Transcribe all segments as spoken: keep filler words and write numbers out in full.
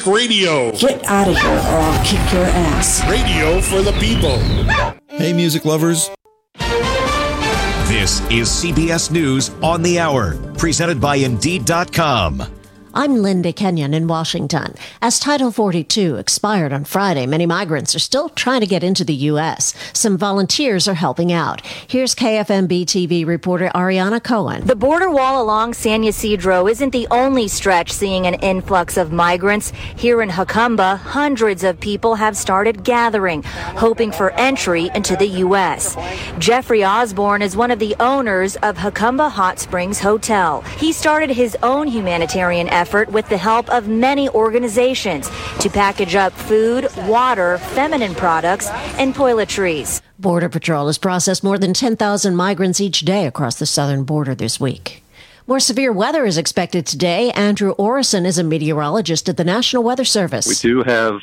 Think Radio. Get out of here or I'll kick your ass. Radio for the people. Hey, music lovers. This is C B S News on the Hour, presented by Indeed dot com. I'm Linda Kenyon in Washington. As Title forty-two expired on Friday, many migrants are still trying to get into the U S. Some volunteers are helping out. Here's K F M B T V reporter Ariana Cohen. The border wall along San Ysidro isn't the only stretch seeing an influx of migrants. Here in Jacumba, hundreds of people have started gathering, hoping for entry into the U S. Jeffrey Osborne is one of the owners of Jacumba Hot Springs Hotel. He started his own humanitarian effort effort with the help of many organizations to package up food, water, feminine products, and toiletries. Border Patrol has processed more than ten thousand migrants each day across the southern border this week. More severe weather is expected today. Andrew Orison is a meteorologist at the National Weather Service. We do have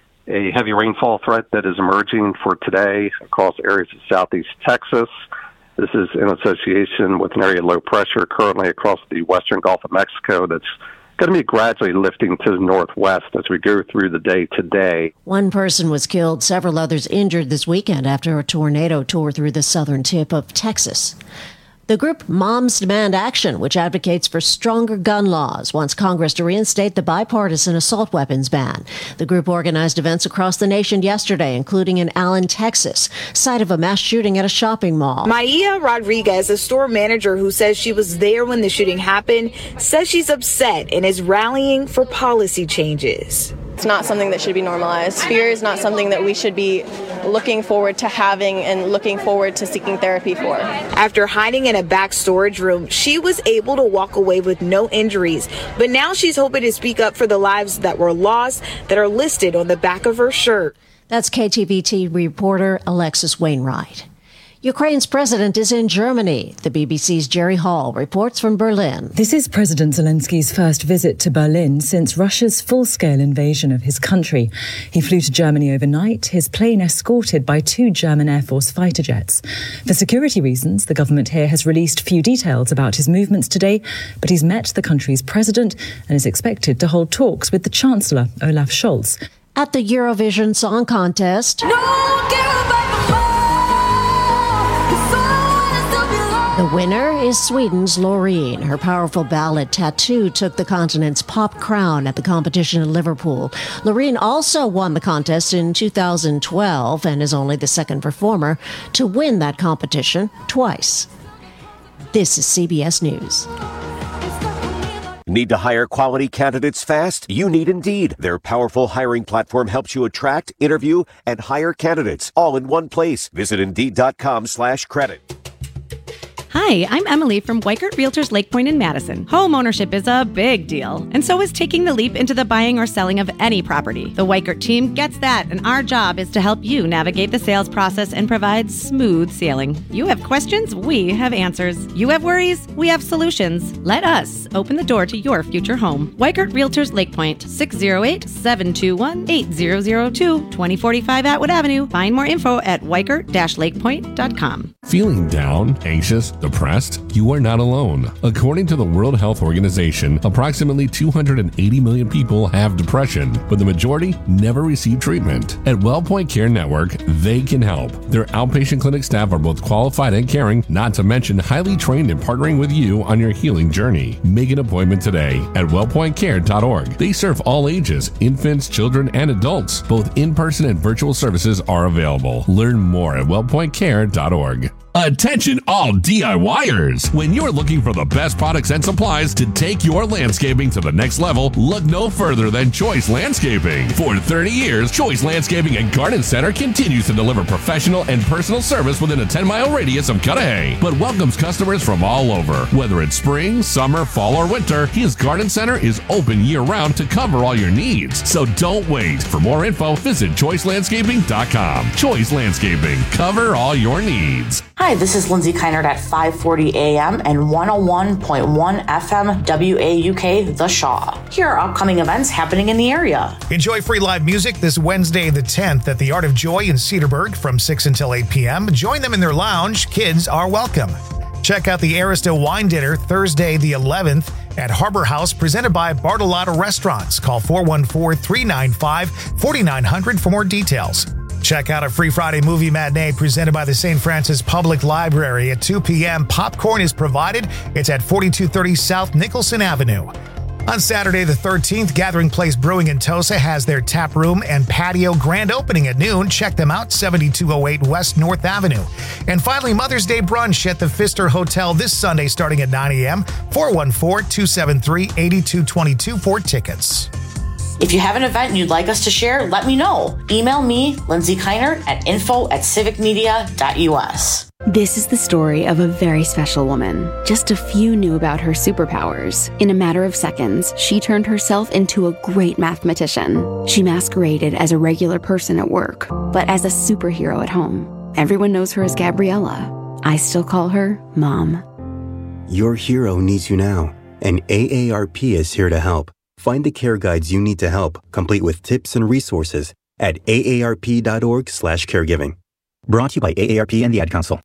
a heavy rainfall threat that is emerging for today across areas of southeast Texas. This is in association with an area of low pressure currently across the western Gulf of Mexico that's going to be gradually lifting to the northwest as we go through the day today. One person was killed, several others injured this weekend after a tornado tore through the southern tip of Texas. The group Moms Demand Action, which advocates for stronger gun laws, wants Congress to reinstate the bipartisan assault weapons ban. The group organized events across the nation yesterday, including in Allen, Texas, site of a mass shooting at a shopping mall. Maia Rodriguez, a store manager who says she was there when the shooting happened, says she's upset and is rallying for policy changes. It's not something that should be normalized. Fear is not something that we should be looking forward to having and looking forward to seeking therapy for. After hiding in a back storage room, she was able to walk away with no injuries. But now she's hoping to speak up for the lives that were lost that are listed on the back of her shirt. That's K T V T reporter Alexis Wainwright. Ukraine's president is in Germany. The B B C's Jerry Hall reports from Berlin. This is President Zelensky's first visit to Berlin since Russia's full-scale invasion of his country. He flew to Germany overnight, his plane escorted by two German Air Force fighter jets. For security reasons, the government here has released few details about his movements today, but he's met the country's president and is expected to hold talks with the Chancellor, Olaf Scholz. At the Eurovision Song Contest... No, the winner is Sweden's Loreen. Her powerful ballad Tattoo took the continent's pop crown at the competition in Liverpool. Loreen also won the contest in two thousand twelve and is only the second performer to win that competition twice. This is C B S News. Need to hire quality candidates fast? You need Indeed. Their powerful hiring platform helps you attract, interview, and hire candidates all in one place. Visit Indeed.com slash credit. Hi, I'm Emily from Weichert Realtors Lake Point in Madison. Home ownership is a big deal, and so is taking the leap into the buying or selling of any property. The Weichert team gets that, and our job is to help you navigate the sales process and provide smooth sailing. You have questions, we have answers. You have worries, we have solutions. Let us open the door to your future home. Weichert Realtors Lake Point, six oh eight, seven two one, eight zero zero two, twenty forty-five Atwood Avenue. Find more info at weichert dash lake point dot com. Feeling down, anxious, depressed? You are not alone. According to the World Health Organization, approximately two hundred eighty million people have depression, but the majority never receive treatment. At WellPoint Care Network, they can help. Their outpatient clinic staff are both qualified and caring, not to mention highly trained in partnering with you on your healing journey. Make an appointment today at wellpoint care dot org. They serve all ages, infants, children, and adults. Both in-person and virtual services are available. Learn more at wellpoint care dot org. Attention all DIYers! When you're looking for the best products and supplies to take your landscaping to the next level, look no further than Choice Landscaping. For thirty years, Choice Landscaping and Garden Center continues to deliver professional and personal service within a ten mile radius of Cudahy, but welcomes customers from all over. Whether it's spring, summer, fall, or winter, his Garden Center is open year-round to cover all your needs. So don't wait. For more info, visit choice landscaping dot com. Choice Landscaping. Cover all your needs. Hi, this is Lindsay Keinert at five forty A M and one oh one point one F M W A U K The Shaw. Here are upcoming events happening in the area. Enjoy free live music this Wednesday the tenth at the Art of Joy in Cedarburg from six until eight p.m. Join them in their lounge. Kids are welcome. Check out the Arista Wine Dinner Thursday the eleventh at Harbor House, presented by Bartolotta Restaurants. Call four one four, three nine five, four nine zero zero for more details. Check out a Free Friday movie matinee presented by the Saint Francis Public Library at two p.m. Popcorn is provided. It's at forty-two thirty South Nicholson Avenue. On Saturday the thirteenth, Gathering Place Brewing in Tosa has their tap room and patio grand opening at noon. Check them out, seventy-two oh eight West North Avenue. And finally, Mother's Day brunch at the Pfister Hotel this Sunday starting at nine a.m. four one four, two seven three, eight two two two for tickets. If you have an event you'd like us to share, let me know. Email me, Lindsay Kiner, at info at civicmedia.us. This is the story of a very special woman. Just a few knew about her superpowers. In a matter of seconds, she turned herself into a great mathematician. She masqueraded as a regular person at work, but as a superhero at home. Everyone knows her as Gabriella. I still call her Mom. Your hero needs you now, and A A R P is here to help. Find the care guides you need to help, complete with tips and resources at A A R P dot org slash caregiving. Brought to you by A A R P and the Ad Council.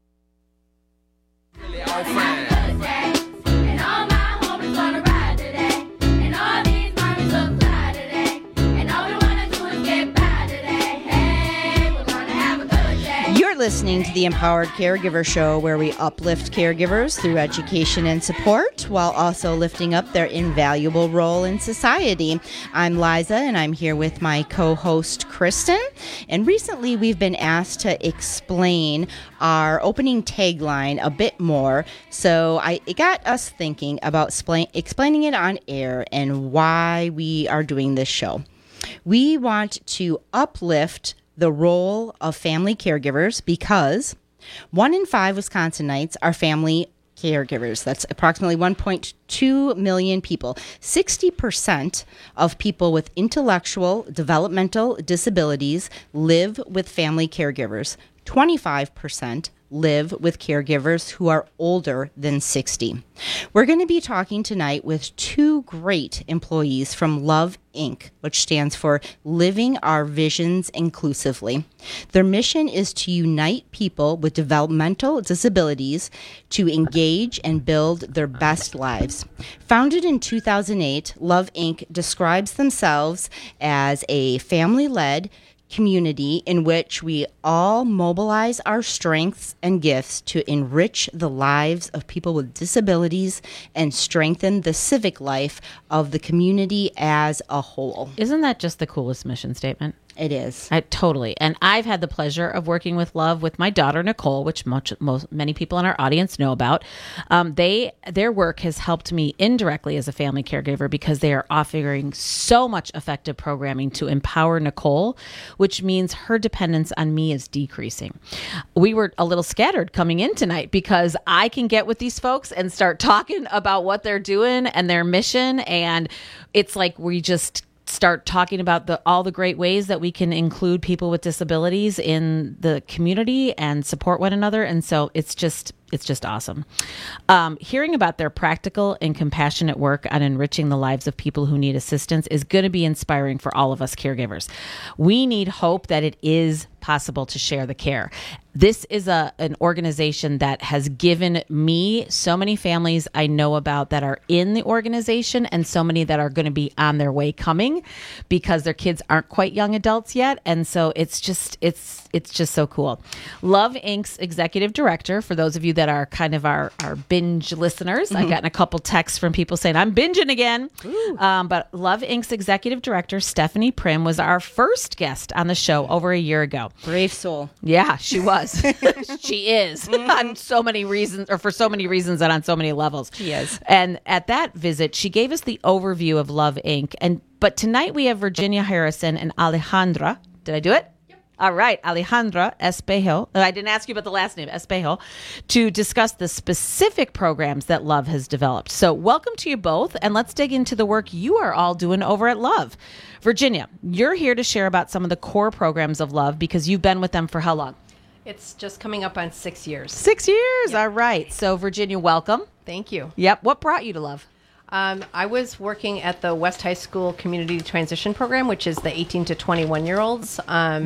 Listening to the Empowered Caregiver Show, where we uplift caregivers through education and support while also lifting up their invaluable role in society. I'm Liza, and I'm here with my co-host Kristen. And recently we've been asked to explain our opening tagline a bit more, so I, it got us thinking about spla- explaining it on air and why we are doing this show. We want to uplift the role of family caregivers because one in five Wisconsinites are family caregivers. That's approximately one point two million people. sixty percent of people with intellectual developmental disabilities live with family caregivers. twenty-five percent live with caregivers who are older than sixty. We're going to be talking tonight with two great employees from Love Incorporated, which stands for Living Our Visions Inclusively. Their mission is to unite people with developmental disabilities to engage and build their best lives. Founded in two thousand eight, Love Incorporated describes themselves as a family-led community in which we all mobilize our strengths and gifts to enrich the lives of people with disabilities and strengthen the civic life of the community as a whole. Isn't that just the coolest mission statement? It is. I, totally. And I've had the pleasure of working with Love with my daughter, Nicole, which much, most, many people in our audience know about. Um, they Their work has helped me indirectly as a family caregiver because they are offering so much effective programming to empower Nicole, which means her dependence on me is decreasing. We were a little scattered coming in tonight because I can get with these folks and start talking about what they're doing and their mission. And it's like we just start talking about the all the great ways that we can include people with disabilities in the community and support one another. And so it's just it's just awesome. Um, hearing about their practical and compassionate work on enriching the lives of people who need assistance is going to be inspiring for all of us caregivers. We need hope that it is possible to share the care. This is a an organization that has given me so many families I know about that are in the organization and so many that are going to be on their way coming because their kids aren't quite young adults yet. And so it's just, it's, it's just so cool. Love Incorporated's executive director, for those of you that are kind of our, our binge listeners, mm-hmm. I've gotten a couple texts from people saying I'm binging again. Um, but Love Incorporated's executive director, Stephanie Prim, was our first guest on the show over a year ago. Brave soul. Yeah, she was. She is mm-hmm. on so many reasons, or for so many reasons and on so many levels. She is. And at that visit, she gave us the overview of Love Incorporated. And but tonight we have Virginia Harrison and Alejandra. Did I do it? Yep. All right, Alejandra Espejo. I didn't ask you about the last name, Espejo, to discuss the specific programs that Love has developed. So welcome to you both, and let's dig into the work you are all doing over at Love. Virginia, you're here to share about some of the core programs of Love because you've been with them for how long? It's just coming up on six years. Six years. Yep. All right. So, Virginia, welcome. Thank you. Yep. What brought you to Love? Um, I was working at the West High School Community Transition Program, which is the eighteen to twenty-one year olds. Um,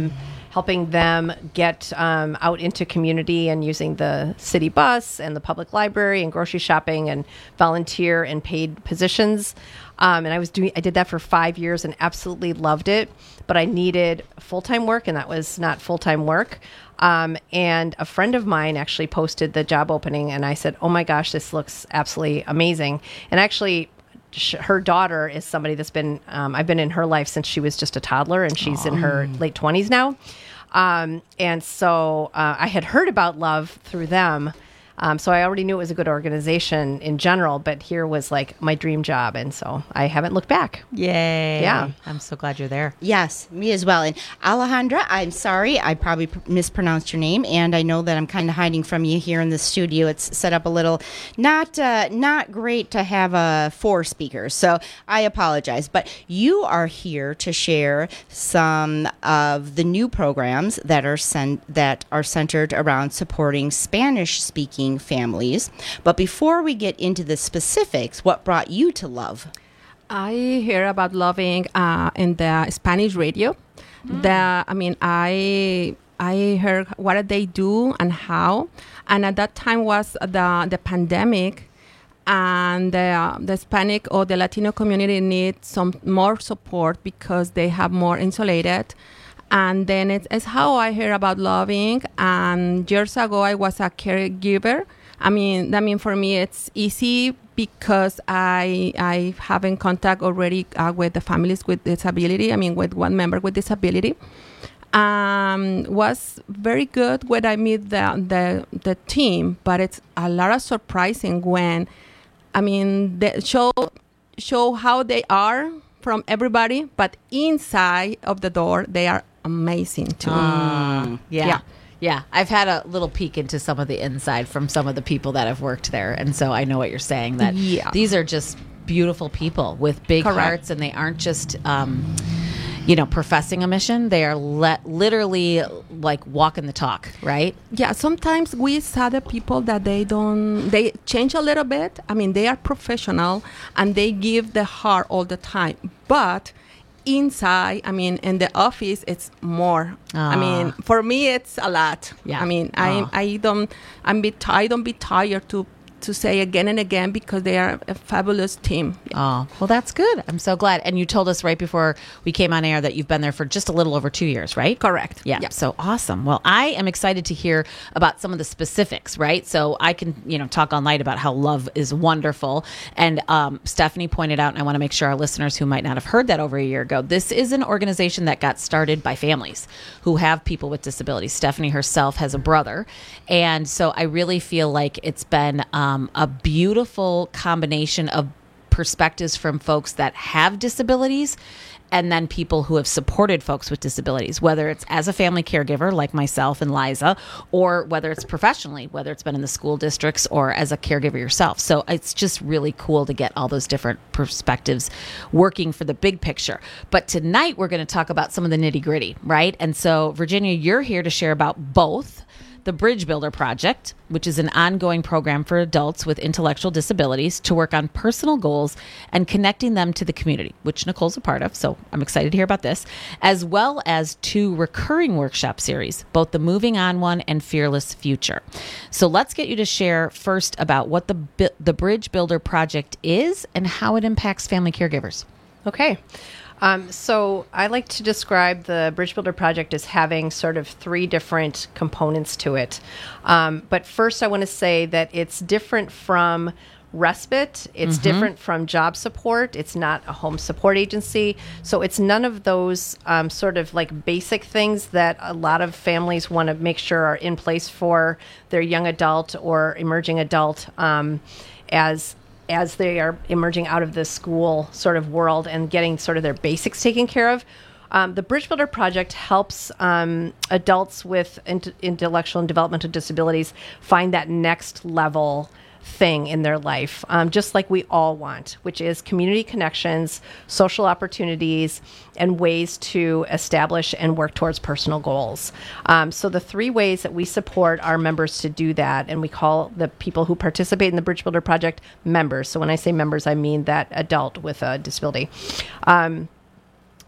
helping them get um, out into community and using the city bus and the public library and grocery shopping and volunteer and paid positions. Um, and I was doing, I did that for five years and absolutely loved it, but I needed full-time work, and that was not full-time work. Um, and a friend of mine actually posted the job opening, and I said, oh my gosh, this looks absolutely amazing. And actually, sh- her daughter is somebody that's been, um, I've been in her life since she was just a toddler, and she's Aww. in her late twenties now. Um, and so uh, I had heard about Love through them. Um, so I already knew it was a good organization in general, but here was like my dream job. And so I haven't looked back. Yay. Yeah. I'm so glad you're there. Yes, me as well. And Alejandra, I'm sorry, I probably pr- mispronounced your name, and I know that I'm kind of hiding from you here in the studio. It's set up a little not uh, not great to have uh, four speakers, so I apologize. But you are here to share some of the new programs that are cen- that are centered around supporting Spanish-speaking families. But before we get into the specifics, what brought you to Love? I hear about Loving uh, in the Spanish radio. Mm. The, I mean, I I heard what they do and how, and at that time was the the pandemic, and the, uh, the Hispanic or the Latino community needs some more support because they have more insulated. And then it's, it's how I heard about Loving. And years ago, I was a caregiver. I mean, I mean, for me, it's easy because I I have in contact already uh, with the families with disability. I mean, with one member with disability. Um, was very good when I meet the, the the team, but it's a lot of surprising when, I mean, they show show how they are from everybody, but inside of the door, they are amazing too. Uh, yeah. yeah. Yeah. I've had a little peek into some of the inside from some of the people that have worked there. And so I know what you're saying, that yeah. these are just beautiful people with big Correct. hearts, and they aren't just, um, you know, professing a mission. They are le- literally like walking the talk, right? Yeah. Sometimes we saw the people that they don't, they change a little bit. I mean, they are professional and they give the heart all the time, but inside, I mean, in the office, it's more. I mean, for me, it's a lot. Yeah. I mean, I I don't I'm be I don't be tired to to say again and again because they are a fabulous team. Oh, well, that's good. I'm so glad. And you told us right before we came on air that you've been there for just a little over two years, right? Correct. Yeah. Yep. So awesome. Well, I am excited to hear about some of the specifics, right? So I can, you know, talk all night about how Love is wonderful. And um, Stephanie pointed out, and I want to make sure our listeners who might not have heard that over a year ago, this is an organization that got started by families who have people with disabilities. Stephanie herself has a brother. And so I really feel like it's been um, Um, a beautiful combination of perspectives from folks that have disabilities and then people who have supported folks with disabilities, whether it's as a family caregiver like myself and Liza, or whether it's professionally, whether it's been in the school districts or as a caregiver yourself. So it's just really cool to get all those different perspectives working for the big picture. But tonight we're going to talk about some of the nitty gritty, right? And so Virginia, you're here to share about both the Bridge Builder Project, which is an ongoing program for adults with intellectual disabilities to work on personal goals and connecting them to the community, which Nicole's a part of. So I'm excited to hear about this, as well as two recurring workshop series, both the Moving On one and Fearless Future. So let's get you to share first about what the the Bridge Builder Project is and how it impacts family caregivers. Okay. Um, so I like to describe the Bridge Builder Project as having sort of three different components to it. Um, but first I want to say that it's different from respite. It's Mhm. different from job support. It's not a home support agency. So it's none of those um, sort of like basic things that a lot of families want to make sure are in place for their young adult or emerging adult um, as as they are emerging out of the school sort of world and getting sort of their basics taken care of. Um, the Bridge Builder Project helps um, adults with int- intellectual and developmental disabilities find that next level thing in their life, um, just like we all want, which is community connections, social opportunities, and ways to establish and work towards personal goals. Um, so the three ways that we support our members to do that, and we call the people who participate in the Bridge Builder Project members. So when I say members, I mean that adult with a disability. Um,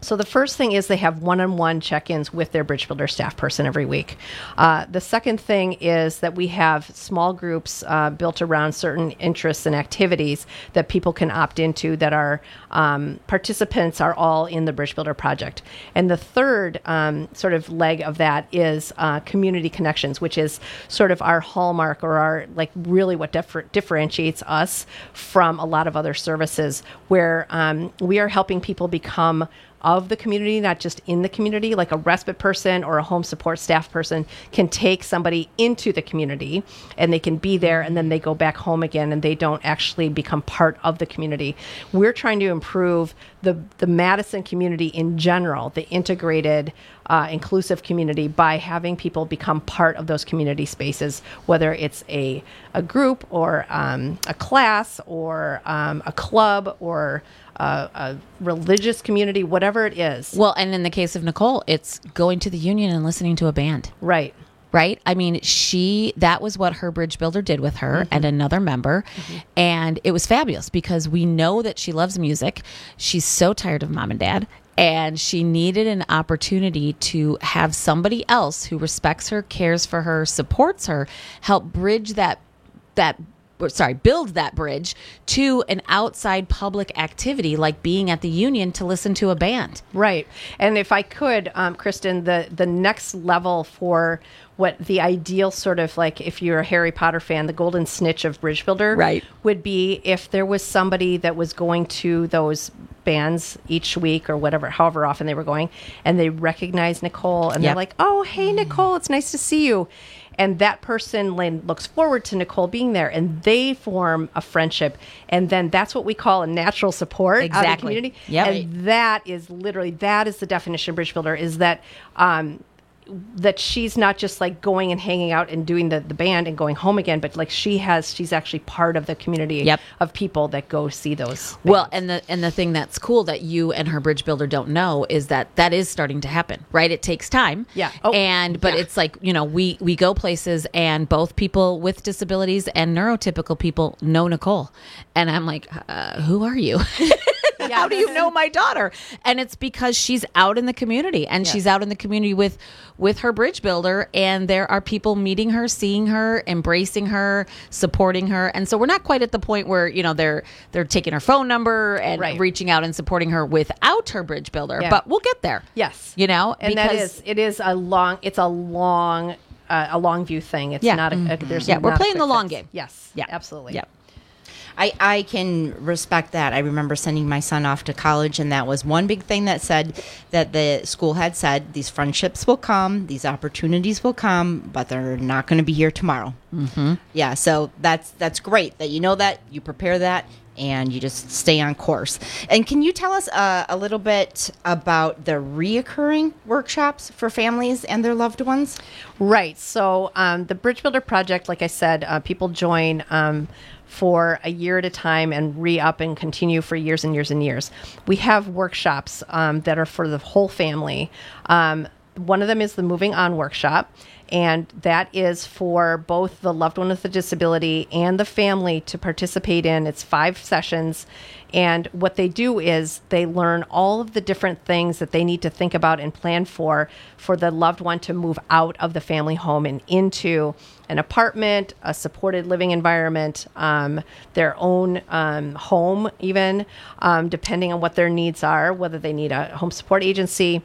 So the first thing is they have one-on-one check-ins with their Bridge Builder staff person every week. Uh, the second thing is that we have small groups uh, built around certain interests and activities that people can opt into that are um, participants are all in the Bridge Builder project. And the third um, sort of leg of that is uh, community connections, which is sort of our hallmark or our like really what differ- differentiates us from a lot of other services where um, we are helping people become of the community, not just in the community, like a respite person or a home support staff person can take somebody into the community and they can be there and then they go back home again and they don't actually become part of the community. We're trying to improve the, the Madison community in general, the integrated, uh, inclusive community by having people become part of those community spaces, whether it's a, a group or um, a class or um, a club or Uh, a religious community, whatever it is. Well, and in the case of Nicole, it's going to the union and listening to a band. Right. Right? I mean, she, that was what her Bridge Builder did with her mm-hmm. and another member. Mm-hmm. And it was fabulous because we know that she loves music. She's so tired of mom and dad. And she needed an opportunity to have somebody else who respects her, cares for her, supports her, help bridge that, that, sorry, build that bridge to an outside public activity like being at the union to listen to a band. Right. And if I could, um, Kristen, the, the next level for what the ideal sort of like, if you're a Harry Potter fan, the golden snitch of Bridge Builder right. would be if there was somebody that was going to those bands each week or whatever, however often they were going, and they recognize Nicole and yep. they're like, oh, hey, Nicole, it's nice to see you. And that person looks forward to Nicole being there, and they form a friendship. And then that's what we call a natural support exactly. of the community. Yep. And that is literally, that is the definition of Bridge Builder, is that um, that she's not just like going and hanging out and doing the, the band and going home again, but like she has, she's actually part of the community yep. of people that go see those bands. Well, and the and the thing that's cool that you and her Bridge Builder don't know is that that is starting to happen, right? It takes time. Yeah. Oh, and, but yeah. it's like, you know, we, we go places and both people with disabilities and neurotypical people know Nicole. And I'm like, uh, who are you? Yeah, how do you know my daughter? And it's because she's out in the community and yeah. she's out in the community with with her Bridge Builder, and there are people meeting her, seeing her, embracing her, supporting her. And so we're not quite at the point where, you know, they're they're taking her phone number and right. reaching out and supporting her without her Bridge Builder, yeah. but we'll get there. Yes. You know, and that is it is a long it's a long uh, a long view thing. It's yeah. not a, mm-hmm. a there's Yeah, we're not playing the long fix. game. Yes. Yeah. Absolutely. Yeah. I, I can respect that. I remember sending my son off to college, and that was one big thing that said that the school had said, these friendships will come, these opportunities will come, but they're not going to be here tomorrow. Mm-hmm. Yeah, so that's that's great that you know that, you prepare that, and you just stay on course. And can you tell us uh, a little bit about the reoccurring workshops for families and their loved ones? Right. So um, the Bridge Builder Project, like I said, uh, people join um, for a year at a time and re-up and continue for years and years and years. We have workshops um, that are for the whole family. Um, one of them is the Moving On workshop, and that is for both the loved one with a disability and the family to participate in. It's five sessions, and what they do is they learn all of the different things that they need to think about and plan for for the loved one to move out of the family home and into an apartment, a supported living environment, um, their own um, home even, um, depending on what their needs are, whether they need a home support agency,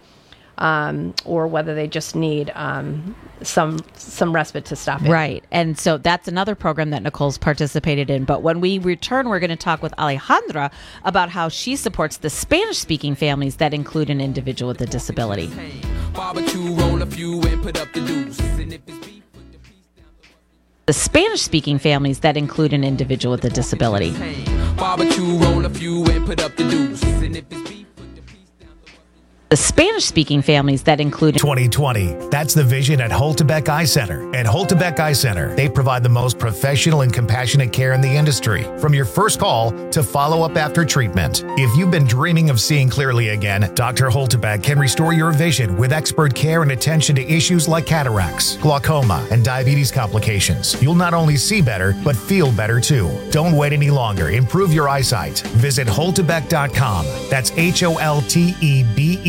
Um, or whether they just need um, some some respite to stop it. Right. And so that's another program that Nicole's participated in. But when we return, we're going to talk with Alejandra about how she supports the Spanish-speaking families that include an individual with a disability. The Spanish-speaking families that include an individual with a disability. Barbecue, roll a few and put up the deuce. And if it's beef, The Spanish-speaking families that include twenty twenty. That's the vision at Holtebeck Eye Center. At Holtebeck Eye Center, they provide the most professional and compassionate care in the industry, from your first call to follow-up after treatment. If you've been dreaming of seeing clearly again, Doctor Holtebeck can restore your vision with expert care and attention to issues like cataracts, glaucoma, and diabetes complications. You'll not only see better, but feel better too. Don't wait any longer. Improve your eyesight. Visit Holtebeck dot com. That's H O L T E B E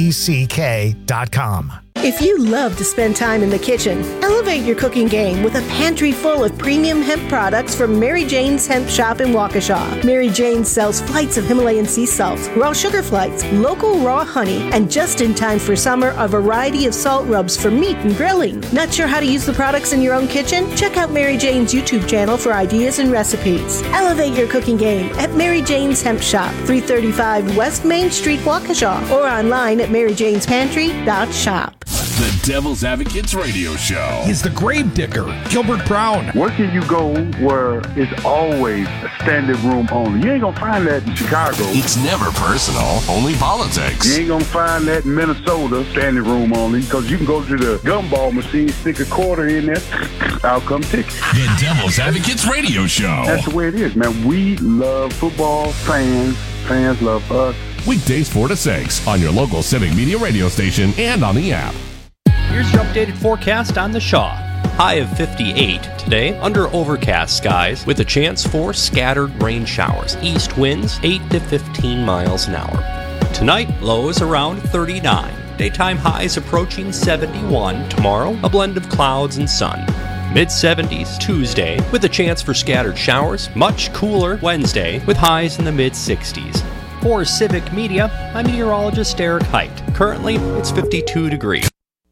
E C K dot com. If you love to spend time in the kitchen, elevate your cooking game with a pantry full of premium hemp products from Mary Jane's Hemp Shop in Waukesha. Mary Jane sells flights of Himalayan sea salts, raw sugar flights, local raw honey, and just in time for summer, a variety of salt rubs for meat and grilling. Not sure how to use the products in your own kitchen? Check out Mary Jane's YouTube channel for ideas and recipes. Elevate your cooking game at Mary Jane's Hemp Shop, three thirty-five West Main Street, Waukesha, or online at mary janes pantry dot shop. The Devil's Advocates Radio Show. He's the grave digger, Gilbert Brown. Where can you go where it's always a standing room only? You ain't gonna find that in Chicago. It's never personal, only politics. You ain't gonna find that in Minnesota, standing room only, because you can go to the gumball machine, stick a quarter in there, out come ticket. The Devil's Advocates Radio Show. That's the way it is, man. We love football, fans, fans love us. Weekdays four to six on your local Civic Media radio station and on the app. Here's your updated forecast on the Shaw. High of fifty-eight today, under overcast skies with a chance for scattered rain showers. East winds eight to fifteen miles an hour. Tonight, lows around thirty-nine. Daytime highs approaching seventy-one. Tomorrow, a blend of clouds and sun. mid seventies Tuesday with a chance for scattered showers. Much cooler Wednesday with highs in the mid sixties. For Civic Media, I'm meteorologist Eric Height. Currently, it's fifty-two degrees.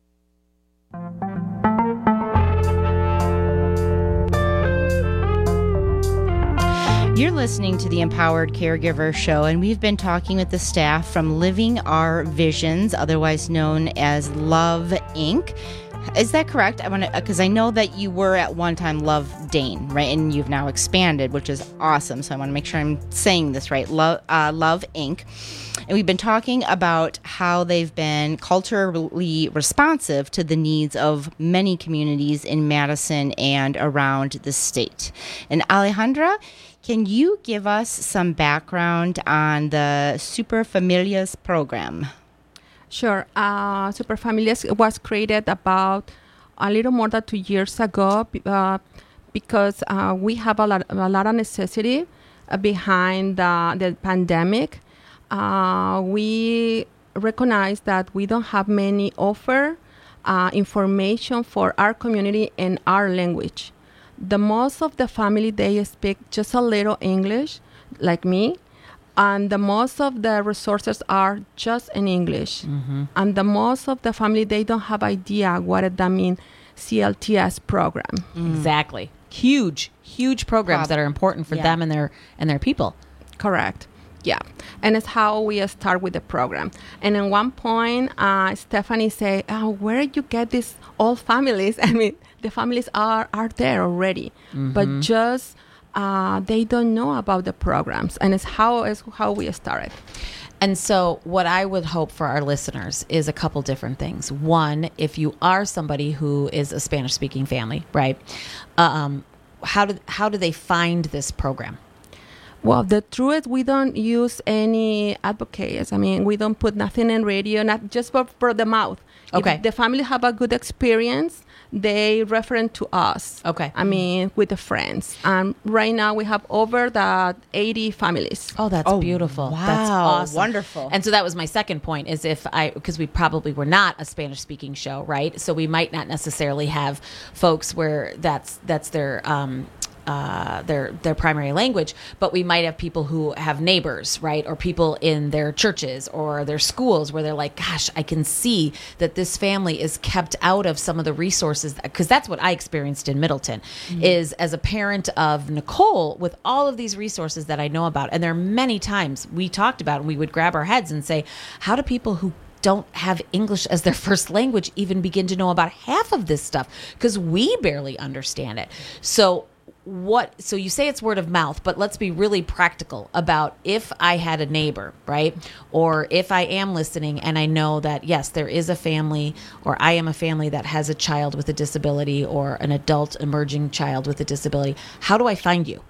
You're listening to the Empowered Caregiver Show, and we've been talking with the staff from Living Our Visions, otherwise known as Love Incorporated. Is that correct? I want to, because I know that you were at one time Love Dane, right? And you've now expanded, which is awesome. So I want to make sure I'm saying this right. Love, uh, Love Incorporated. And we've been talking about how they've been culturally responsive to the needs of many communities in Madison and around the state. And Alejandra, can you give us some background on the Superfamilias program? Sure. Uh, Superfamilias was created about a little more than two years ago uh, because uh, we have a lot, a lot of necessity uh, behind the, the pandemic. Uh, we recognize that we don't have many offer uh, information for our community in our language. The most of the family, they speak just a little English, like me. And the most of the resources are just in English. Mm-hmm. And the most of the family, they don't have idea what that means, C L T S program. Mm. Exactly. Huge, huge programs Prob- that are important for yeah. them and their and their people. Correct. Yeah. And it's how we start with the program. And at one point, uh, Stephanie said, oh, where did you get these old families? I mean, the families are, are there already. Mm-hmm. But just... Uh, they don't know about the programs, and it's how is how we started. And so what I would hope for our listeners is a couple different things. One, if you are somebody who is a Spanish-speaking family, right, um, how do how do they find this program? Well, the truth, we don't use any advocates. I mean, we don't put nothing in radio, not just for, for the mouth. Okay. If the family have a good experience, they refer to us. Okay. I mean, with the friends. And right now we have over the eighty families. Oh, that's oh, beautiful. Wow. That's awesome. Wonderful. And so that was my second point is if I, because we probably were not a Spanish speaking show, right? So we might not necessarily have folks where that's, that's their, um, Uh, their their primary language, but we might have people who have neighbors, right, or people in their churches or their schools where they're like, gosh, I can see that this family is kept out of some of the resources, because that's what I experienced in Middleton, mm-hmm. is as a parent of Nicole with all of these resources that I know about. And there are many times we talked about and we would grab our heads and say, how do people who don't have English as their first language even begin to know about half of this stuff? Because we barely understand it. So what, so you say it's word of mouth, but let's be really practical about if I had a neighbor, right? Or if I am listening and I know that, yes, there is a family, or I am a family that has a child with a disability or an adult emerging child with a disability, how do I find you?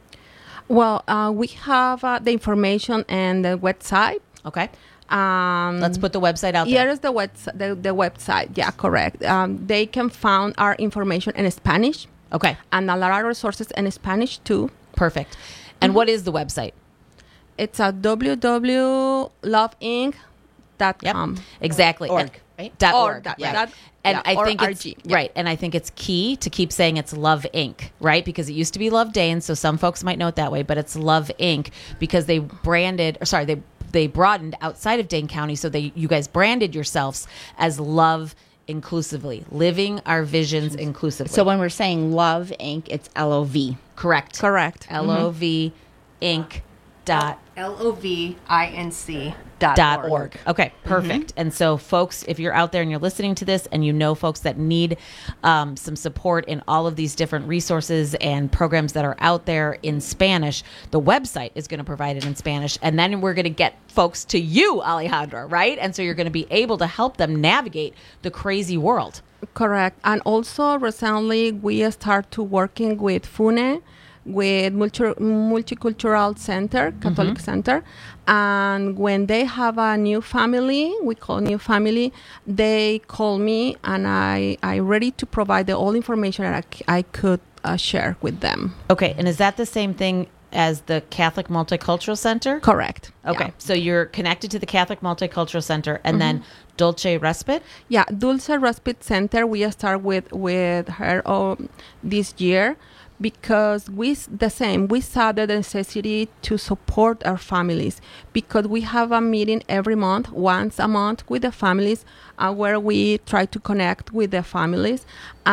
Well, uh, we have uh, the information and the website. Okay. Um, Let's put the website out there. Here is the, webs- the, the website. Yeah, correct. Um, they can find our information in Spanish. Okay. And a lot of resources in Spanish too. Perfect. And mm-hmm. what is the website? It's at w w w dot love inc dot com. Exactly. Org, And- right? Dot Or org. dot- yeah. dot- and yeah, I or think it's R G, yeah. right. And I think it's key to keep saying it's Love Incorporated, right? Because it used to be Love Dane, so some folks might know it that way, but it's Love Incorporated because they branded, or sorry, they they broadened outside of Dane County, so they you guys branded yourselves as Love Inclusively, living our visions inclusively. So when we're saying Love Incorporated, it's L O V. Correct. Correct. L O V Inc. dot L O V I N C dot dot org. Okay, perfect. Mm-hmm. And so, folks, if you're out there and you're listening to this and you know folks that need um, some support in all of these different resources and programs that are out there in Spanish, the website is going to provide it in Spanish. And then we're going to get folks to you, Alejandra, right? And so you're going to be able to help them navigate the crazy world. Correct. And also recently we start to working with FUNE, with multi- Multicultural Center, Catholic Mhm. Center. And when they have a new family, we call new family, they call me and I I ready to provide the all information that I, c- I could uh, share with them. Okay, and is that the same thing as the Catholic Multicultural Center? Correct. Okay, Yeah. so you're connected to the Catholic Multicultural Center, and then Dulce Respite? Yeah, Dulce Respite Center. We start with with her um, this year because we s- the same. We saw the necessity to support our families because we have a meeting every month, once a month, with the families, uh, where we try to connect with the families,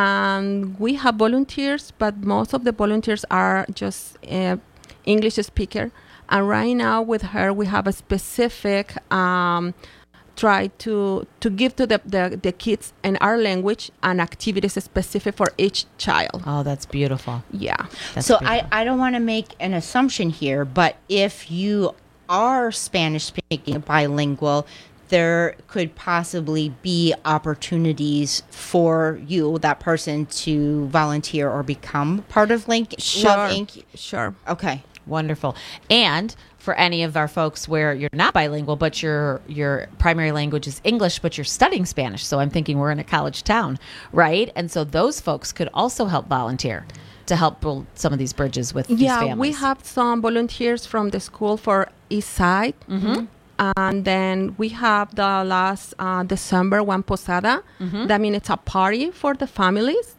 and we have volunteers, but most of the volunteers are just uh, English speaker. And right now with her, we have a specific. Um, try to to give to the, the, the kids in our language an activities specific for each child. Oh, that's beautiful. Yeah. so I, I don't want to make an assumption here, but if you are Spanish speaking bilingual, there could possibly be opportunities for you, that person, to volunteer or become part of Link Sure. Love Incorporated. Sure. Okay. Wonderful. And for any of our folks where you're not bilingual, but your your primary language is English, but you're studying Spanish. So I'm thinking we're in a college town, right? And so those folks could also help volunteer to help build some of these bridges with these Yeah, families. we have some volunteers from the school for East Side. Mhm. And then we have the last uh, December one posada. Mhm. That means it's a party for the families.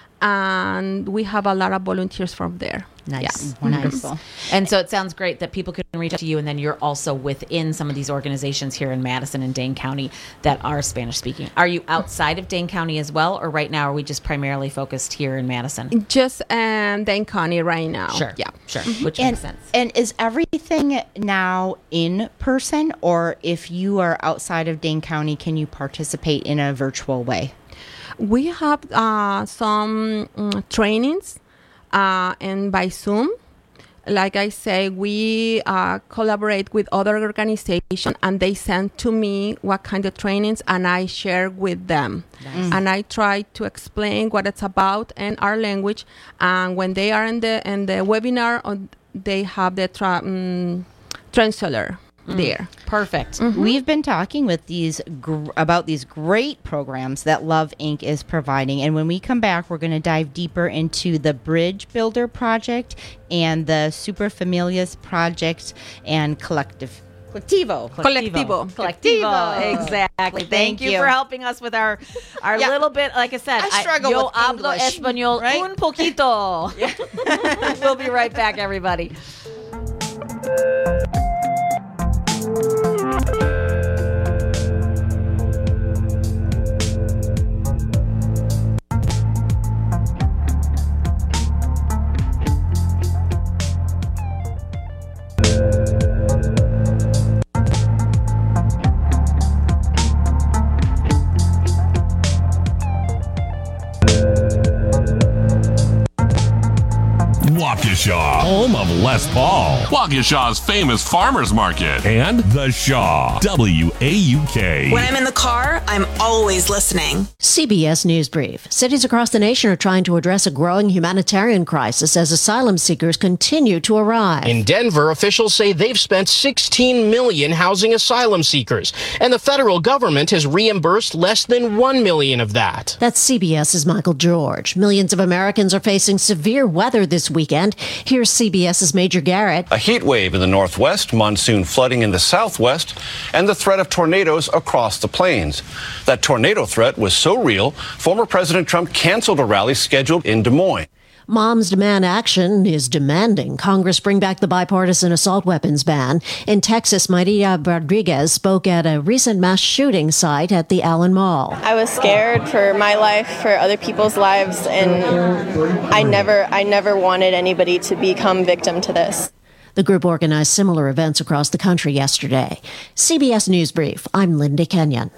And we have a lot of volunteers from there. Nice. Yeah. Nice. And so it sounds great that people can reach out to you, and then you're also within some of these organizations here in Madison and Dane County that are Spanish speaking. Are you outside of Dane County as well, or right now are we just primarily focused here in Madison? Just um, Dane County right now. Sure. Yeah. Sure. Mhm. Which and, makes sense. And is everything now in person, or if you are outside of Dane County, can you participate in a virtual way? We have uh, some mm, trainings uh, and by Zoom. Like I say, we uh, collaborate with other organizations and they send to me what kind of trainings and I share with them. Nice. And I try to explain what it's about in our language. And when they are in the in the webinar, uh, they have the tra- um, translator Mm. there. Perfect. We've been talking with these gr- about these great programs that Love Incorporated is providing, and when we come back, we're going to dive deeper into the Bridge Builder Project and the Super Familias Project and Collective. Collectivo. Collectivo. Collectivo. Exactly. Thank, Thank you you. for helping us with our our Yeah. little bit. Like I said, I struggle yo with hablo English, español right? un poquito. We'll be right back, everybody. Waukesha, home of Les Paul, Waukesha's famous farmers market, and The Shaw, W A U K. When I'm in the car, I'm always listening. C B S News Brief. Cities across the nation are trying to address a growing humanitarian crisis as asylum seekers continue to arrive. In Denver, officials say they've spent sixteen million dollars housing asylum seekers, and the federal government has reimbursed less than one million dollars of that. That's CBS's Michael George. Millions of Americans are facing severe weather this weekend weekend. Here's CBS's Major Garrett. A heat wave in the northwest, monsoon flooding in the southwest, and the threat of tornadoes across the plains. That tornado threat was so real, former President Trump canceled a rally scheduled in Des Moines. Moms Demand Action is demanding Congress bring back the bipartisan assault weapons ban. In Texas, Maria Rodriguez spoke at a recent mass shooting site at the Allen Mall. I was scared for my life, for other people's lives, and I never, I never wanted anybody to become victim to this. The group organized similar events across the country yesterday. C B S News Brief, I'm Linda Kenyon.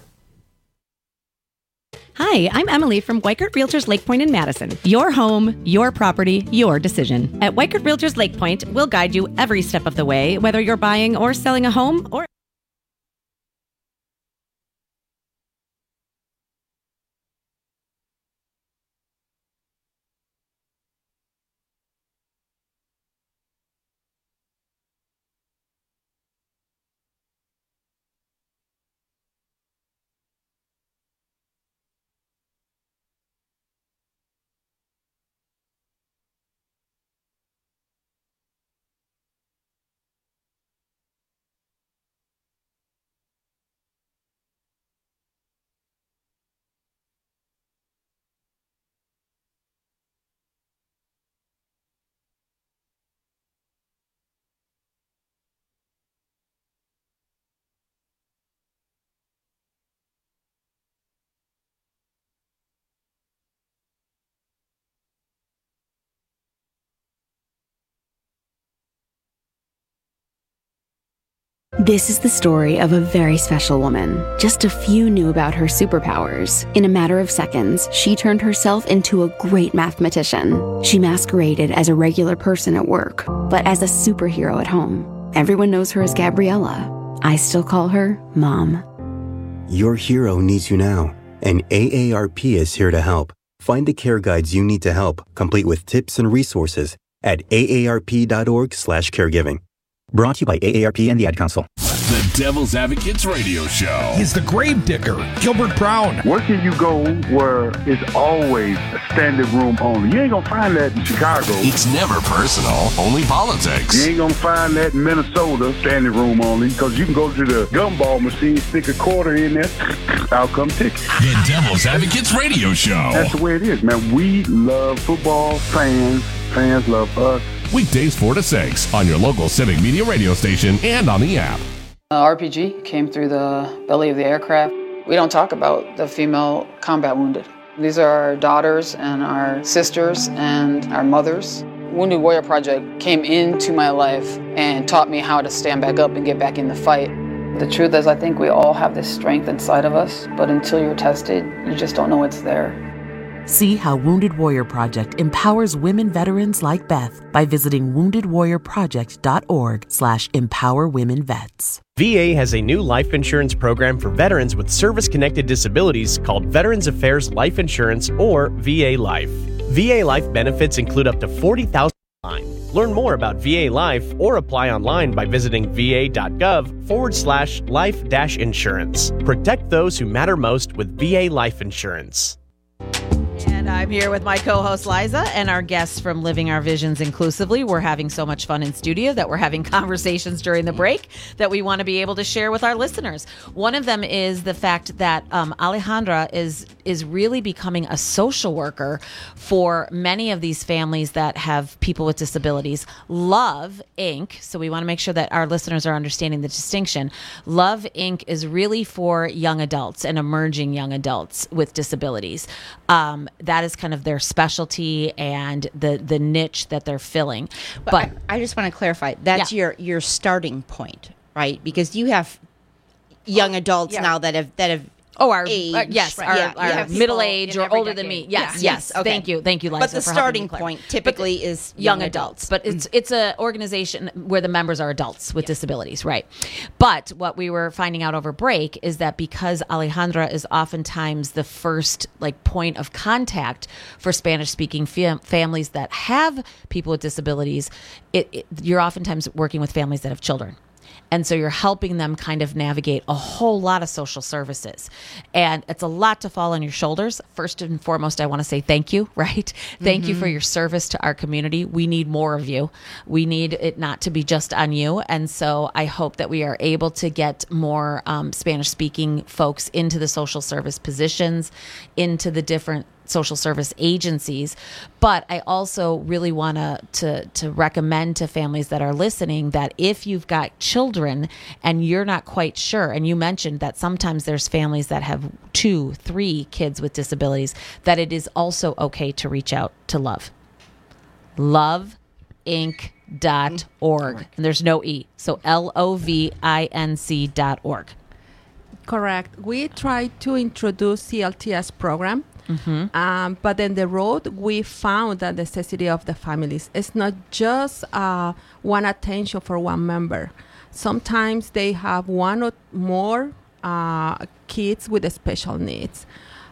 Hi, I'm Emily from Weikert Realtors Lake Point in Madison. Your home, your property, your decision. At Weikert Realtors Lake Point, we'll guide you every step of the way, whether you're buying or selling a home or... This is the story of a very special woman. Just a few knew about her superpowers. In a matter of seconds, she turned herself into a great mathematician. She masqueraded as a regular person at work, but as a superhero at home. Everyone knows her as Gabriella. I still call her Mom. Your hero needs you now, and A A R P is here to help. Find the care guides you need to help, complete with tips and resources at A A R P dot org slash caregiving. Brought to you by A A R P and the Ad Council. The Devil's Advocates Radio Show. He's the grave digger, Gilbert Brown. Where can you go where it's always a standing room only? You ain't gonna find that in Chicago. It's never personal, only politics. You ain't gonna find that in Minnesota, standing room only, because you can go to the gumball machine, stick a quarter in there, out come ticket. The Devil's Advocates Radio Show. That's the way it is, man. We love football, fans, fans love us. Weekdays four to six on your local Civic Media radio station and on the app. Uh, R P G came through the belly of the aircraft. We don't talk about the female combat wounded. These are our daughters and our sisters and our mothers. Wounded Warrior Project came into my life and taught me how to stand back up and get back in the fight. The truth is, I think we all have this strength inside of us, but until you're tested, you just don't know it's there. See how Wounded Warrior Project empowers women veterans like Beth by visiting wounded warrior project dot org slash empower women vets. V A has a new life insurance program for veterans with service-connected disabilities called Veterans Affairs Life Insurance, or V A Life. V A Life benefits include up to forty thousand dollars. Learn more about V A Life or apply online by visiting va.gov forward slash life dash insurance. Protect those who matter most with V A Life Insurance. And I'm here with my co-host Liza and our guests from Living Our Visions Inclusively. We're having so much fun in studio that we're having conversations during the break that we want to be able to share with our listeners. One of them is the fact that um, Alejandra is is really becoming a social worker for many of these families that have people with disabilities. Love Incorporated, so we want to make sure that our listeners are understanding the distinction. Love Incorporated is really for young adults and emerging young adults with disabilities. Um, that is kind of their specialty and the the niche that they're filling. But, but I, I just want to clarify, that's yeah. your your starting point, right? Because you have young adults yeah. now that have that have Oh, our age, uh, yes, right. our, yeah, our yeah. middle age or older than me. Yes, Yeah. yes. Okay. Thank you, thank you, Liza. But the for helping starting me clarify. point typically But is young, young adults. adults. But it's it's a organization where the members are adults with disabilities, right? But what we were finding out over break is that because Alejandra is oftentimes the first like point of contact for Spanish-speaking fam- families that have people with disabilities, it, it, you're oftentimes working with families that have children. And so you're helping them kind of navigate a whole lot of social services. And it's a lot to fall on your shoulders. First and foremost, I want to say thank you, right? Thank you for your service to our community. We need more of you. We need it not to be just on you. And so I hope that we are able to get more um, Spanish-speaking folks into the social service positions, into the different social service agencies. But I also really want to to recommend to families that are listening that if you've got children and you're not quite sure, and you mentioned that sometimes there's families that have two, three kids with disabilities, that it is also okay to reach out to Love. love inc dot org. And there's no E. So L O V I N C dot org. Correct. We try to introduce C L T S program. Mm-hmm. Um, but in the road, we found the necessity of the families. It's not just uh, one attention for one member. Sometimes they have one or more uh, kids with special needs.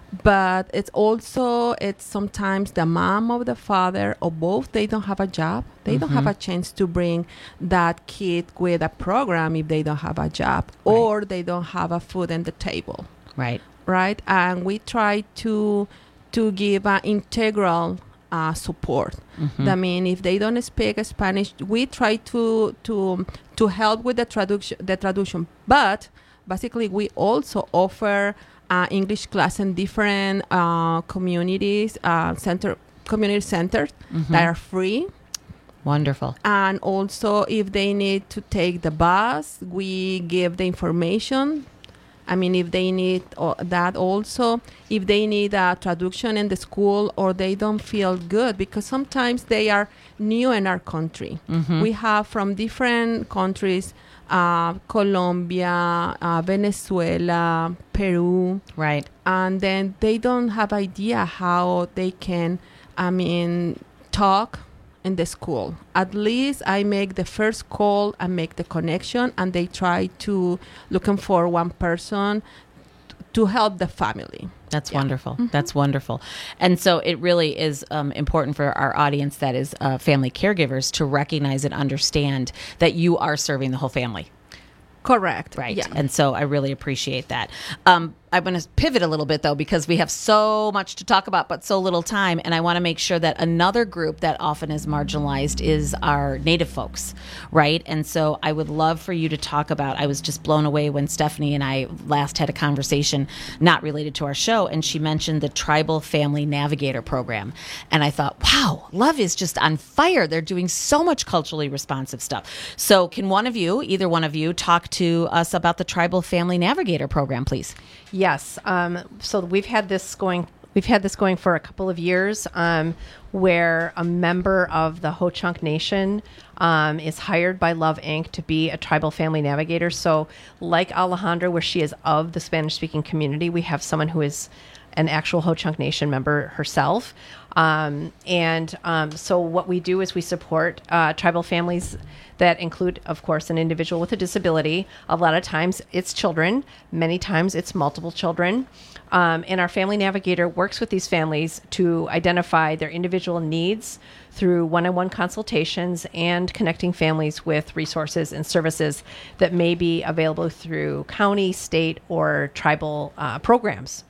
But it's also, it's sometimes the mom or the father or both, they don't have a job. They mm-hmm. don't have a chance to bring that kid with a program if they don't have a job, right. or they don't have a food on the table. Right. Right, and we try to to give an integral uh, support. Mm-hmm. I mean, if they don't speak Spanish, we try to to to help with the traduction. The traduction, but basically, we also offer uh, English class in different uh, communities, uh, center community centers mm-hmm. that are free. Wonderful. And also, if they need to take the bus, we give the information. I mean, if they need uh, that also, if they need a traduction in the school or they don't feel good, because sometimes they are new in our country. Mm-hmm. We have from different countries, uh, Colombia, uh, Venezuela, Peru. Right. And then they don't have idea how they can, I mean, talk in the school. At least I make the first call and make the connection, and they try to looking for one person t- to help the family. That's Yeah. wonderful. Mhm. That's wonderful. And so it really is um, important for our audience that is uh, family caregivers to recognize and understand that you are serving the whole family. Correct. Right. Yeah. And so I really appreciate that. Um, I'm going to pivot a little bit, though, because we have so much to talk about, but so little time. And I want to make sure that another group that often is marginalized is our Native folks, right? And so I would love for you to talk about, I was just blown away when Stephanie and I last had a conversation not related to our show, and she mentioned the Tribal Family Navigator Program. And I thought, wow, Love is just on fire. They're doing so much culturally responsive stuff. So can one of you, either one of you, talk to us about the Tribal Family Navigator Program, please? Yes. Um, so we've had this going. We've had this going for a couple of years, um, where a member of the Ho-Chunk Nation um, is hired by Love Incorporated to be a tribal family navigator. So, like Alejandra, where she is of the Spanish-speaking community, we have someone who is an actual Ho-Chunk Nation member herself. Um, and um, so what we do is we support uh, tribal families that include, of course, an individual with a disability. A lot of times it's children. Many times it's multiple children. Um, and our family navigator works with these families to identify their individual needs through one-on-one consultations and connecting families with resources and services that may be available through county, state, or tribal uh, programs.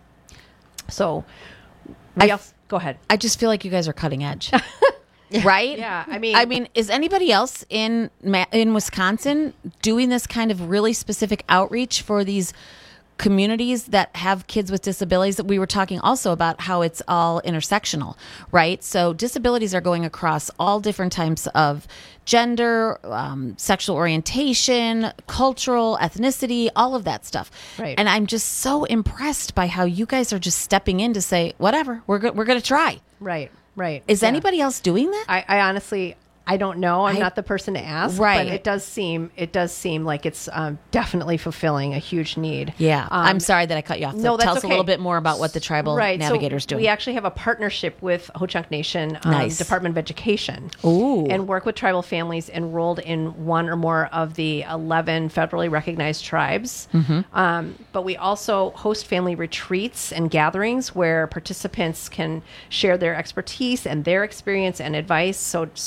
So, I else, go ahead. I just feel like you guys are cutting edge. Right? Yeah, I mean, I mean, is anybody else in Ma- in Wisconsin doing this kind of really specific outreach for these communities that have kids with disabilities? We were talking also about how it's all intersectional, right? So disabilities are going across all different types of gender, um, sexual orientation, cultural, ethnicity, all of that stuff. Right. And I'm just so impressed by how you guys are just stepping in to say, whatever, we're go- we're going to try. Right. Right. Is Yeah. anybody else doing that? I, I honestly, I don't know. I'm I- not the person to ask. Right. But it does seem, it does seem like it's um, definitely fulfilling a huge need. Yeah. Um, I'm sorry that I cut you off. So no, that's tell us okay. a little bit more about what the Tribal right. Navigator's so doing. We actually have a partnership with Ho-Chunk Nation um, Nice. Department of Education. Ooh. And work with tribal families enrolled in one or more of the eleven federally recognized tribes. Mhm. Um, but we also host family retreats and gatherings where participants can share their expertise and their experience and advice. So sort of like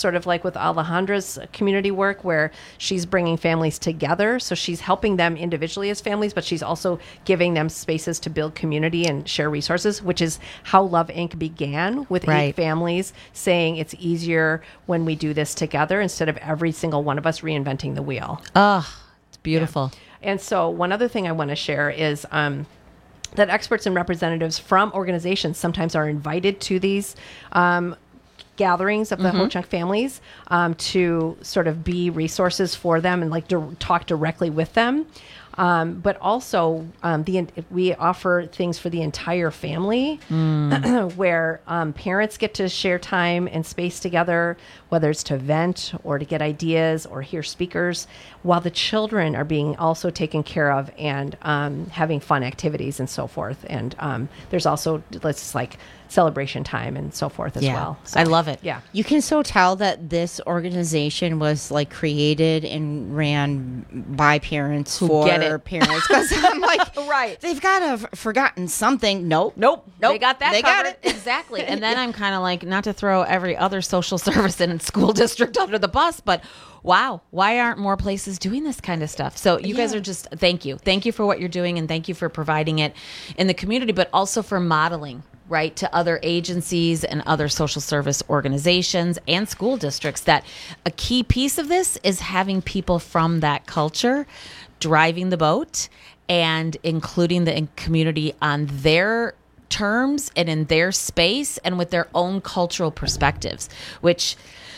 like with Alejandra's community work, where she's bringing families together. So she's helping them individually as families, but she's also giving them spaces to build community and share resources, which is how Love Incorporated began, with Right. eight families saying it's easier when we do this together instead of every single one of us reinventing the wheel. Oh, it's beautiful. Yeah. And so one other thing I want to share is um, that experts and representatives from organizations sometimes are invited to these um, gatherings of the Mhm. Ho-Chunk families um, to sort of be resources for them and like to talk directly with them. Um, but also, um, the we offer things for the entire family, Mm. where um, parents get to share time and space together, whether it's to vent or to get ideas or hear speakers, while the children are being also taken care of and um, having fun activities and so forth. And um, there's also let's like celebration time and so forth as Yeah. well. I love it. Yeah. You can so tell that this organization was like created and ran by parents Who for get it. parents. Because I'm like, right. They've got to have forgotten something. Nope. Nope. Nope. They got that They got covered. Exactly. And then I'm kind of like, not to throw every other social service and school district under the bus, but wow, why aren't more places doing this kind of stuff? So you guys Yeah. are just, thank you. Thank you for what you're doing, and thank you for providing it in the community, but also for modeling, right, to other agencies and other social service organizations and school districts, that a key piece of this is having people from that culture driving the boat and including the community on their terms and in their space and with their own cultural perspectives, which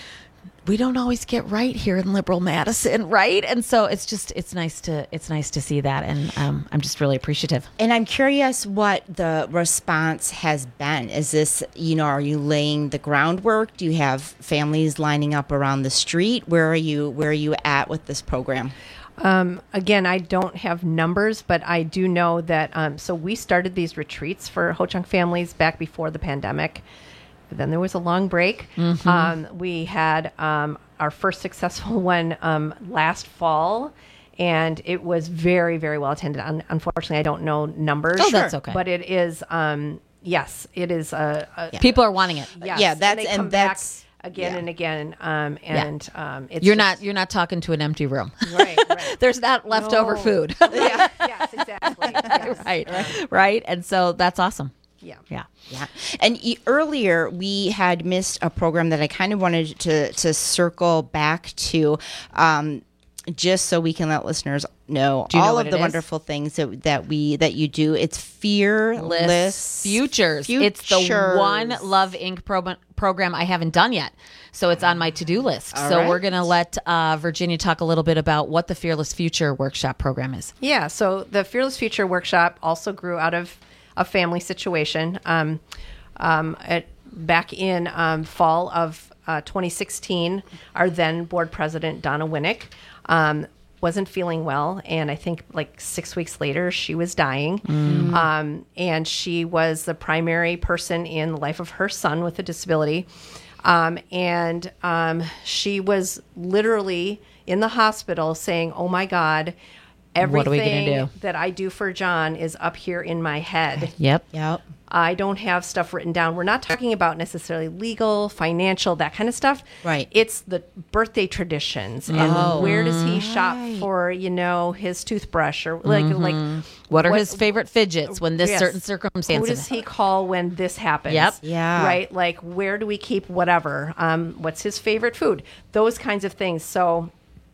we don't always get right here in liberal Madison, right? And so it's just it's nice to it's nice to see that, and um, I'm just really appreciative. And I'm curious what the response has been. Is this, you know, are you laying the groundwork? Do you have families lining up around the street? Where are you where are you at with this program? Um, again, I don't have numbers, but I do know that, um, so we started these retreats for Ho-Chunk families back before the pandemic. But then there was a long break. Mhm. Um, we had um, our first successful one um, last fall, and it was very, very well attended. Un- unfortunately, I don't know numbers. Oh, that's okay. But it is, um, yes, it is. A, a, People are wanting it. Yes, Yeah, that's- and, they and come that's- back again yeah. and again. Um, and um, it's you're just- not you're not talking to an empty room. Right, right. There's not leftover No. food. Yeah, yes, exactly. Yes. right, right, and so that's awesome. Yeah. Yeah. Yeah. And e- earlier we had missed a program that I kind of wanted to to circle back to, um, just so we can let listeners know Do you know all what of it the is? wonderful things that that we that you do. It's Fearless List Futures. It's the Futures. one Love Incorporated pro- program I haven't done yet. So it's on my to-do list. All so right. we're going to let uh, Virginia talk a little bit about what the Fearless Future Workshop program is. Yeah, so the Fearless Future Workshop also grew out of a family situation. Um, um, at, back in um, fall of uh, twenty sixteen, our then board president, Donna Winnick, um, wasn't feeling well. And I think like six weeks later, she was dying. Mm. Um, and she was the primary person in the life of her son with a disability. Um, and um, she was literally in the hospital saying, oh my God, everything What are we gonna do? that I do for John is up here in my head. Yep. Yep. I don't have stuff written down. We're not talking about necessarily legal, financial, that kind of stuff. Right. It's the birthday traditions and Oh. where does he shop for, you know, his toothbrush or like Mhm. like What are his favorite fidgets when this Yes. certain circumstance? Who does he call when this happens? Yep. Yeah. Right? Like, where do we keep whatever? Um, what's his favorite food? Those kinds of things. So,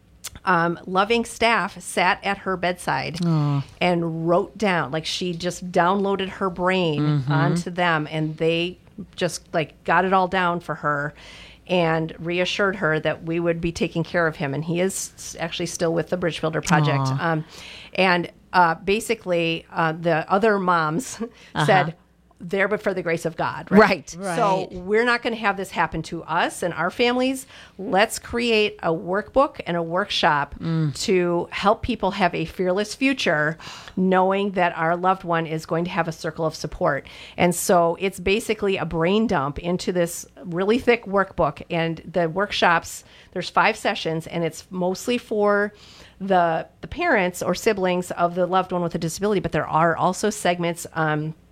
um, loving staff sat at her bedside Aw. and wrote down, like, she just downloaded her brain Mhm. onto them, and they just, like, got it all down for her and reassured her that we would be taking care of him. And he is s- actually still with the Bridge Builder Project. Aw. Um, and uh, basically, uh, the other moms Uh-huh. said, there but for the grace of God. Right. Right. So Right. we're not going to have this happen to us and our families. Let's create a workbook and a workshop Mm. to help people have a fearless future, knowing that our loved one is going to have a circle of support. And so it's basically a brain dump into this really thick workbook. And the workshops, there's five sessions, and it's mostly for the the parents or siblings of the loved one with a disability, but there are also segments um,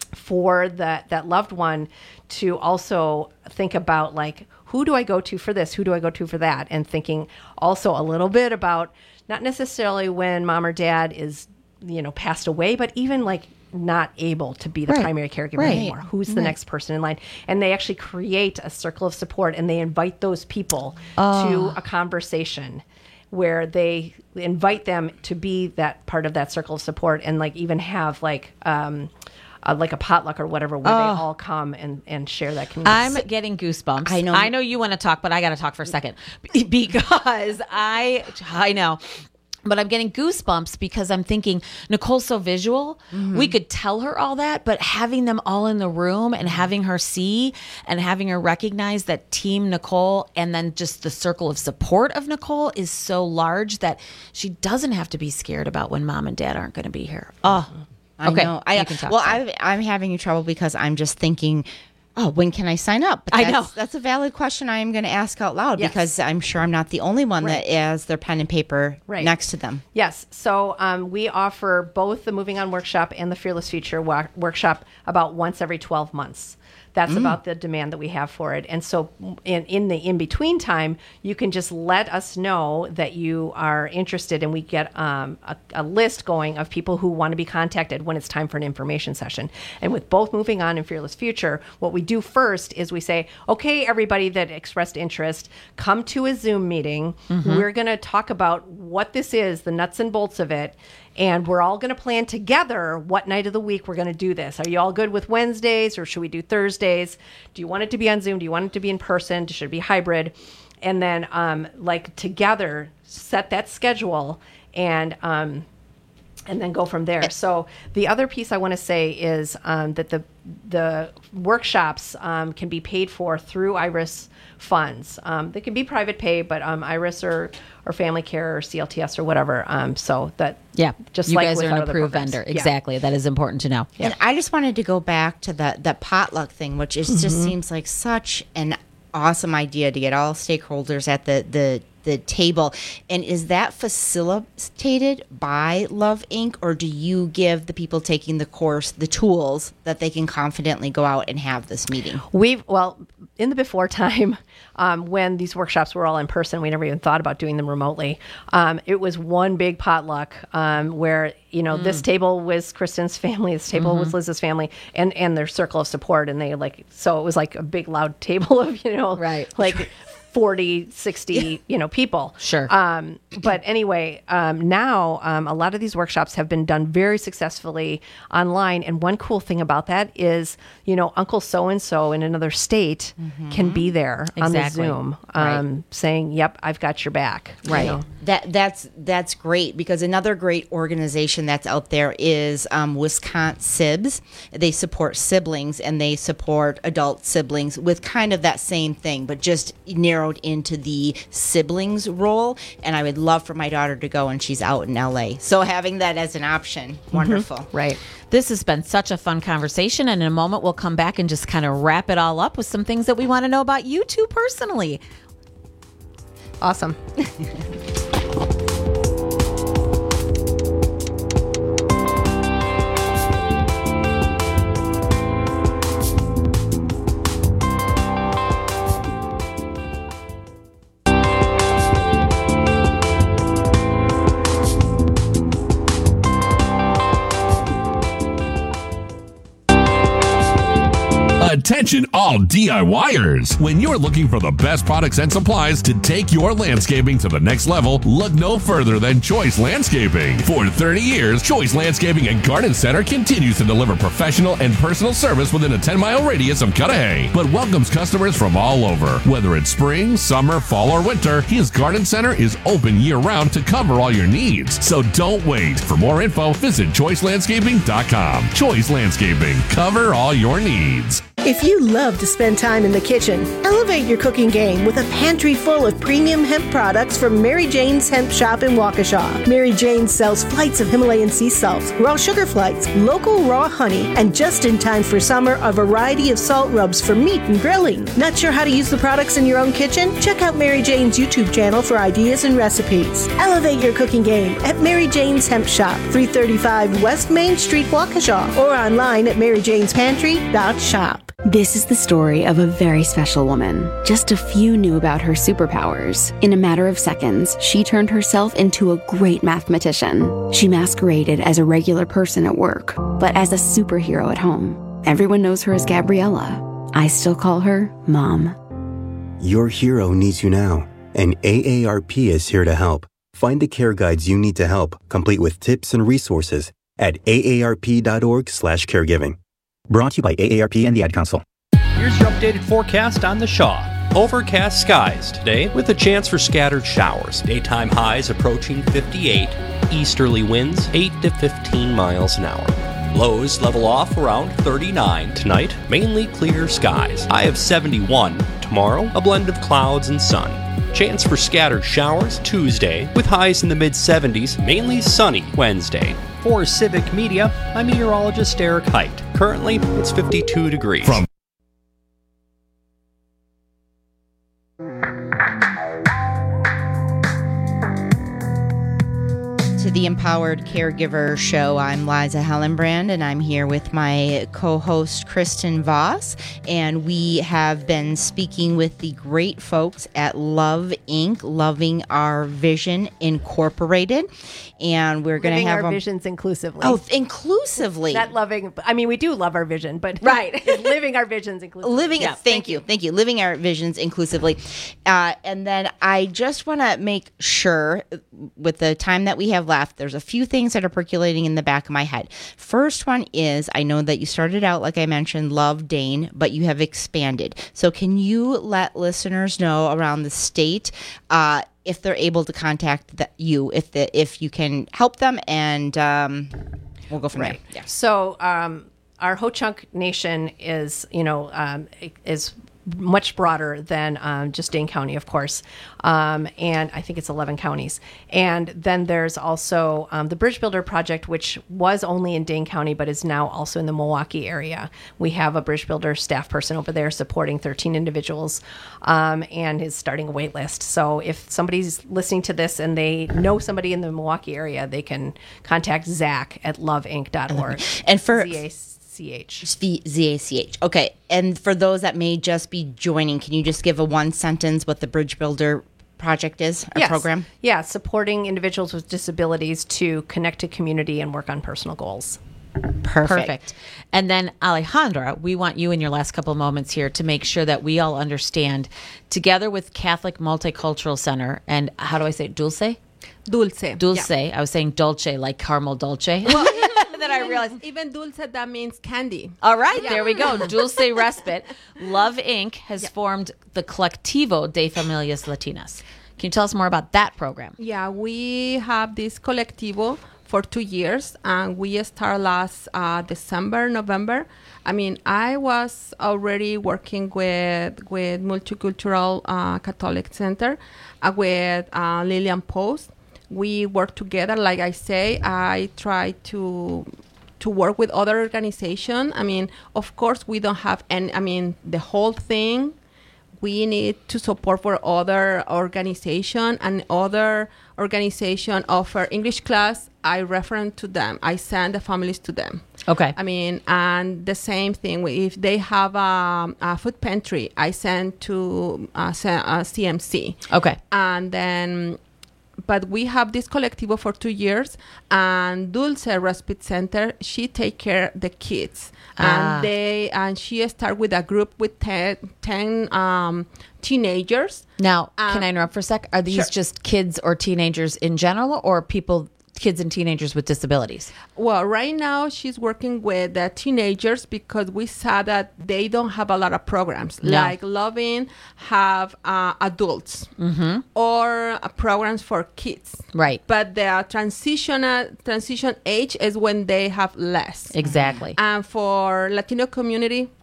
for that that loved one to also think about, like, who do I go to for this? Who do I go to for that? And thinking also a little bit about not necessarily when mom or dad is, you know, passed away, but even like not able to be the Right. primary caregiver Right. anymore. Who's the Right. next person in line? And they actually create a circle of support, and they invite those people Oh. to a conversation where they invite them to be that part of that circle of support, and like even have like um uh, like a potluck or whatever, where Oh. they all come and and share that community. I'm getting goosebumps. I know- I know you want to talk, but I got to talk for a second Be- because I I know. But I'm getting goosebumps because I'm thinking, Nicole's so visual. Mm-hmm. We could tell her all that, but having them all in the room and having her see and having her recognize that Team Nicole and then just the circle of support of Nicole is so large that she doesn't have to be scared about when mom and dad aren't going to be here. Oh, I okay. know. I, You can talk, well, sorry. I, I'm having trouble because I'm just thinking, oh, when can I sign up? But I that's, know. That's a valid question I am going to ask out loud Yes. because I'm sure I'm not the only one Right. that has their pen and paper Right. next to them. Yes. So um, we offer both the Moving On workshop and the Fearless Future wa- workshop about once every twelve months. That's Mm. about the demand that we have for it. And so in, in the in-between time, you can just let us know that you are interested, and we get um, a, a list going of people who want to be contacted when it's time for an information session. And with both Moving On and Fearless Future, what we do first is we say, okay, everybody that expressed interest, come to a Zoom meeting. Mhm. We're going to talk about what this is, the nuts and bolts of it. And we're all going to plan together what night of the week we're going to do this. Are you all good with Wednesdays, or should we do Thursdays? Do you want it to be on Zoom? Do you want it to be in person? Should it be hybrid? And then, um, like, together set that schedule and um, and then go from there. So the other piece I want to say is um, that the the workshops um, can be paid for through Iris funds. Um, they can be private pay, but um, Iris or or Family Care or C L T S or whatever. Um, so that Yeah, just you like guys with are an our other approved programs. vendor. Yeah. Exactly. That is important to know. And I just wanted to go back to that that potluck thing, which is just Mhm. seems like such an awesome idea to get all stakeholders at the the the table. And is that facilitated by Love Incorporated, or do you give the people taking the course the tools that they can confidently go out and have this meeting? We've, well, in the before time, um, when these workshops were all in person, we never even thought about doing them remotely. Um, it was one big potluck um, where, you know, Mm. this table was Kristen's family, this table was Mhm. Liz's family, and, and their circle of support. And they like, so it was like a big loud table of, you know, right. like forty, sixty, you know, people. Sure. Um, but anyway, um, now um, a lot of these workshops have been done very successfully online. And one cool thing about that is, you know, Uncle so-and-so in another state can be there on the Exactly. Zoom Right. um, saying, yep, I've got your back. you Right. know. That that's that's great, because another great organization that's out there is um, Wisconsin Sibs. They support siblings, and they support adult siblings with kind of that same thing, but just narrowed into the siblings role. And I would love for my daughter to go, and she's out in L A. So having that as an option, wonderful. Right. This has been such a fun conversation, and in a moment we'll come back and just kind of wrap it all up with some things that we want to know about you two personally. Awesome. Attention all DIYers! When you're looking for the best products and supplies to take your landscaping to the next level, look no further than Choice Landscaping. For thirty years, Choice Landscaping and Garden Center continues to deliver professional and personal service within a ten mile radius of Cudahy, but welcomes customers from all over. Whether it's spring, summer, fall, or winter, his Garden Center is open year-round to cover all your needs. So don't wait. For more info, visit choice landscaping dot com. Choice Landscaping. Cover all your needs. If you love to spend time in the kitchen, elevate your cooking game with a pantry full of premium hemp products from Mary Jane's Hemp Shop in Waukesha. Mary Jane sells flights of Himalayan sea salt, raw sugar flights, local raw honey, and just in time for summer, a variety of salt rubs for meat and grilling. Not sure how to use the products in your own kitchen? Check out Mary Jane's YouTube channel for ideas and recipes. Elevate your cooking game at Mary Jane's Hemp Shop, three thirty-five West Main Street, Waukesha, or online at mary janes pantry dot shop. This is the story of a very special woman. Just a few knew about her superpowers. In a matter of seconds, she turned herself into a great mathematician. She masqueraded as a regular person at work, but as a superhero at home. Everyone knows her as Gabriella. I still call her Mom. Your hero needs you now, and A A R P is here to help. Find the care guides you need to help, complete with tips and resources at A A R P dot org slash caregiving. Brought to you by A A R P and the Ad Council. Here's your updated forecast on the Shaw. Overcast skies today with a chance for scattered showers. Daytime highs approaching fifty-eight. Easterly winds eight to fifteen miles an hour. Lows level off around thirty-nine tonight. Mainly clear skies. High of seventy-one. Tomorrow, a blend of clouds and sun. Chance for scattered showers Tuesday with highs in the mid seventies. Mainly sunny Wednesday. For Civic Media, I'm meteorologist Eric Height. Currently, it's fifty-two degrees. From To the Empowered Caregiver Show, I'm Liza Hellenbrand, and I'm here with my co-host Kristen Voss, and we have been speaking with the great folks at Love Incorporated, Loving Our Vision Incorporated, and we're going to have our a, visions inclusively. Oh, inclusively. Not loving. I mean, we do love our vision, but right, living our visions inclusively. Living. Yeah, thank, thank you, thank you. Living our visions inclusively, uh, and then I just want to make sure, with the time that we have left, there's a few things that are percolating in the back of my head. First one is, I know that you started out, like I mentioned, Love Dane, but you have expanded. So can you let listeners know around the state uh, if they're able to contact the, you, if the, if you can help them, and um, we'll go from right. there. Yeah. So um, our Ho-Chunk Nation is, you know, um, is much broader than um, just Dane County, of course. Um, and I think it's eleven counties. And then there's also um, the Bridge Builder Project, which was only in Dane County, but is now also in the Milwaukee area. We have a Bridge Builder staff person over there supporting thirteen individuals um, and is starting a wait list. So if somebody's listening to this and they know somebody in the Milwaukee area, they can contact Zach at love inc dot org. And for Z A C H. Z A C H. Okay. And for those that may just be joining, can you just give a one sentence what the Bridge Builder Project is, our yes. program? Yeah, supporting individuals with disabilities to connect to community and work on personal goals. Perfect. Perfect. And then Alejandra, we want you in your last couple of moments here to make sure that we all understand, together with Catholic Multicultural Center, and how do I say it? Dulce? Dulce. Dulce. Yeah. I was saying dolce, like caramel dolce. Well, that I realized even dulce, that means candy. All right, Yeah. there we go. Dulce Respite. Love Incorporated has yeah. formed the Colectivo de Familias Latinas. Can you tell us more about that program? Yeah, we have this Colectivo for two years, and we start last uh, December, November. I mean, I was already working with with Multicultural uh, Catholic Center uh, with uh, Lillian Post. We work together. Like I say, I try to to work with other organizations. I mean, of course, we don't have any, I mean, the whole thing. We need to support for other organization, and other organization offer English class. I refer to them. I send the families to them. Okay. I mean, and the same thing, if they have a, a food pantry, I send to uh, C M C. Okay. And then, but we have this Colectivo for two years, and Dulce Respite Center, she take care of the kids. Ah. And they and she start with a group with ten, ten um, teenagers. Now, Um, can I interrupt for a sec? Are these sure. just kids or teenagers in general, or people, kids and teenagers with disabilities? Well, right now she's working with the teenagers because we saw that they don't have a lot of programs. No. Like Loving have uh, adults Mm-hmm. or uh, programs for kids. Right. But the transitional transition age is when they have less. Exactly. And for Latino community,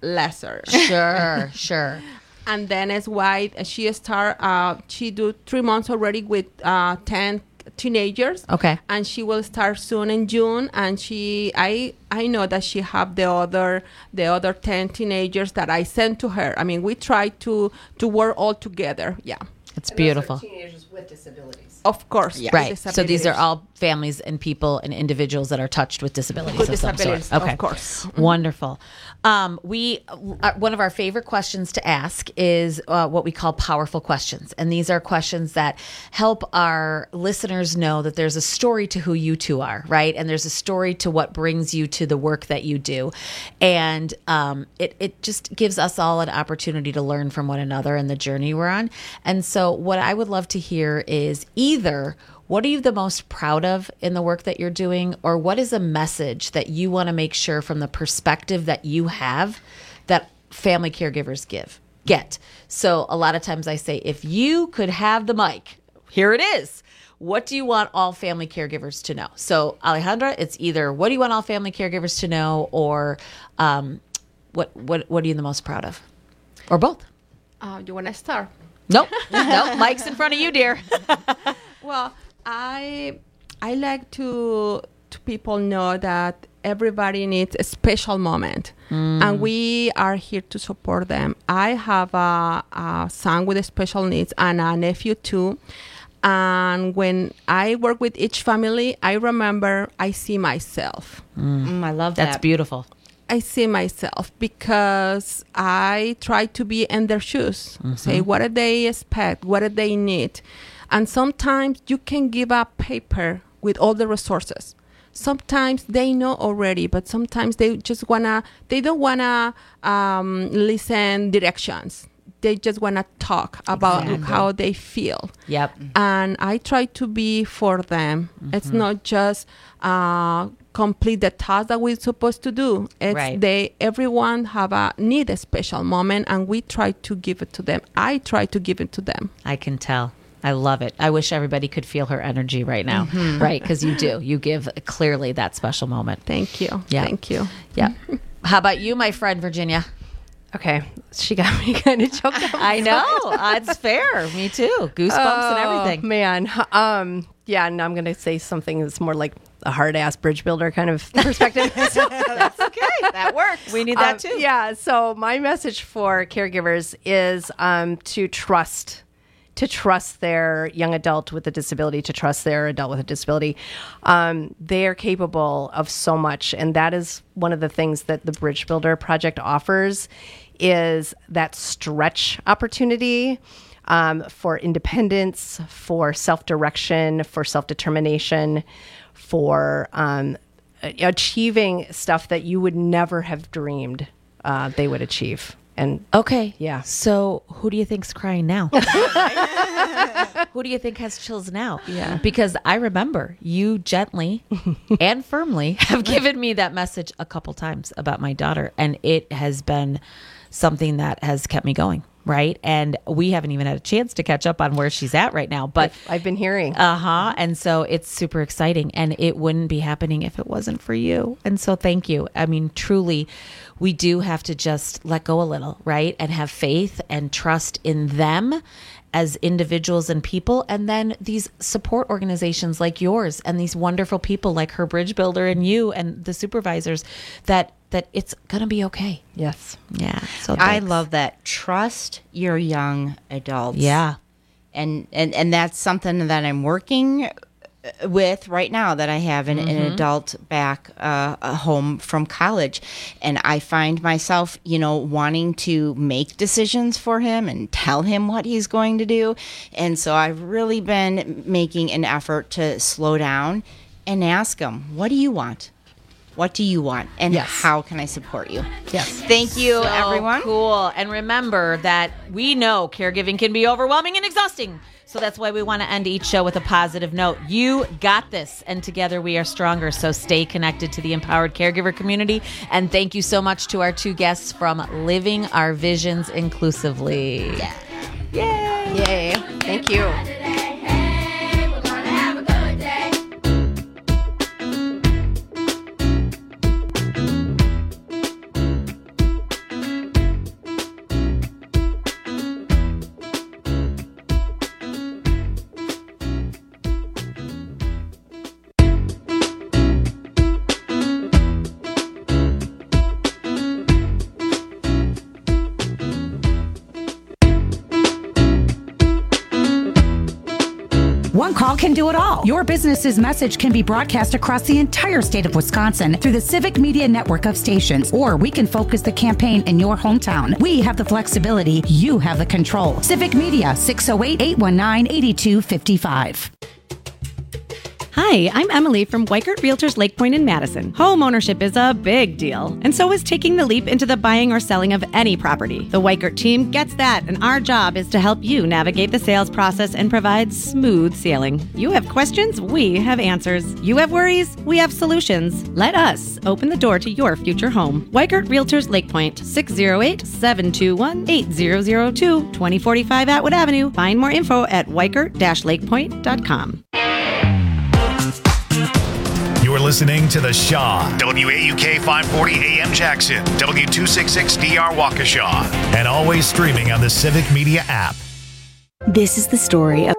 lesser. Sure, sure. And then it's why she start. Uh, she do three months already with uh, ten teenagers. Okay. And she will start soon in June. And she, I, I know that she have the other, the other ten teenagers that I sent to her. I mean, we try to to work all together. Yeah. It's beautiful. Teenagers with disabilities. Of course. Yeah. Right. So these are all families and people and individuals that are touched with disabilities With of some disabilities, sort. Okay. of course. Wonderful. Um, we uh, one of our favorite questions to ask is uh, what we call powerful questions, and these are questions that help our listeners know that there's a story to who you two are, right? And there's a story to what brings you to the work that you do, and um, it it just gives us all an opportunity to learn from one another and the journey we're on. And so, what I would love to hear is either, what are you the most proud of in the work that you're doing? Or what is a message that you want to make sure from the perspective that you have that family caregivers give, get? So a lot of times I say, if you could have the mic, here it is. What do you want all family caregivers to know? So Alejandra, it's either what do you want all family caregivers to know, or um, what, what, what are you the most proud of? Or both? Uh, you want to start? Nope. Nope. Mic's in front of you, dear. Well, I I like to to people know that everybody needs a special moment, mm. and we are here to support them. I have a, a son with special needs and a nephew too. And when I work with each family, I remember I see myself. Mm. Mm, I love that. That's beautiful. I see myself because I try to be in their shoes. Mm-hmm. Say, what do they expect? What do they need? And sometimes you can give up paper with all the resources. Sometimes they know already, but sometimes they just wanna, they don't wanna um, listen directions. They just wanna talk about exactly. how they feel. Yep. And I try to be for them. Mm-hmm. It's not just uh, complete the task that we're supposed to do. It's right. they everyone have a need a special moment, and we try to give it to them. I try to give it to them. I can tell. I love it. I wish everybody could feel her energy right now, mm-hmm. right? Because you do. You give clearly that special moment. Thank you. Yeah. Thank you. Yeah. How about you, my friend, Virginia? Okay. She got me kind of choked up. I know. It's fair. Me too. Goosebumps oh, and everything. Man. Um, yeah, and I'm going to say something that's more like a hard-ass bridge builder kind of perspective. That's okay. That works. We need that um, too. Yeah. So my message for caregivers is um, to trust to trust their young adult with a disability, to trust their adult with a disability. Um, they are capable of so much. And that is one of the things that the Bridge Builder Project offers, is that stretch opportunity um, for independence, for self-direction, for self-determination, for um, achieving stuff that you would never have dreamed uh, they would achieve. And okay, yeah. So who do you think's crying now? Who do you think has chills now? Yeah. Because I remember you gently and firmly have given me that message a couple times about my daughter, and it has been something that has kept me going. Right. And we haven't even had a chance to catch up on where she's at right now. But I've been hearing. Uh huh. And so it's super exciting. And it wouldn't be happening if it wasn't for you. And so thank you. I mean, truly, we do have to just let go a little, right? And have faith and trust in them as individuals and people. And then these support organizations like yours and these wonderful people like her Bridge Builder and you and the supervisors that that it's going to be okay. Yes. Yeah. So I love that. Trust your young adults. Yeah. And, and, and that's something that I'm working with right now, that I have an, mm-hmm. an adult back uh, home from college. And I find myself, you know, wanting to make decisions for him and tell him what he's going to do. And so I've really been making an effort to slow down and ask him, what do you want? What do you want? And yes. how can I support you? Yes. Thank you, so everyone. Cool. And remember that we know caregiving can be overwhelming and exhausting. So that's why we want to end each show with a positive note. You got this, and together we are stronger. So stay connected to the empowered caregiver community. And thank you so much to our two guests from Living Our Visions Inclusively. Yeah. Yay. Yay. Thank you. One call can do it all. Your business's message can be broadcast across the entire state of Wisconsin through the Civic Media network of stations, or we can focus the campaign in your hometown. We have the flexibility. You have the control. Civic Media, six oh eight, eight one nine, eight two five five. Hi, I'm Emily from Weikert Realtors Lake Point in Madison. Home ownership is a big deal, and so is taking the leap into the buying or selling of any property. The Weikert team gets that, and our job is to help you navigate the sales process and provide smooth sailing. You have questions, we have answers. You have worries, we have solutions. Let us open the door to your future home. Weikert Realtors Lake Point, six oh eight, seven two one, eight zero zero two, twenty forty-five Atwood Avenue. Find more info at weikert dash lake point dot com. You're listening to The Shaw, W A U K five forty A M Jackson, W two sixty-six D R Waukesha, and always streaming on the Civic Media app. This is the story of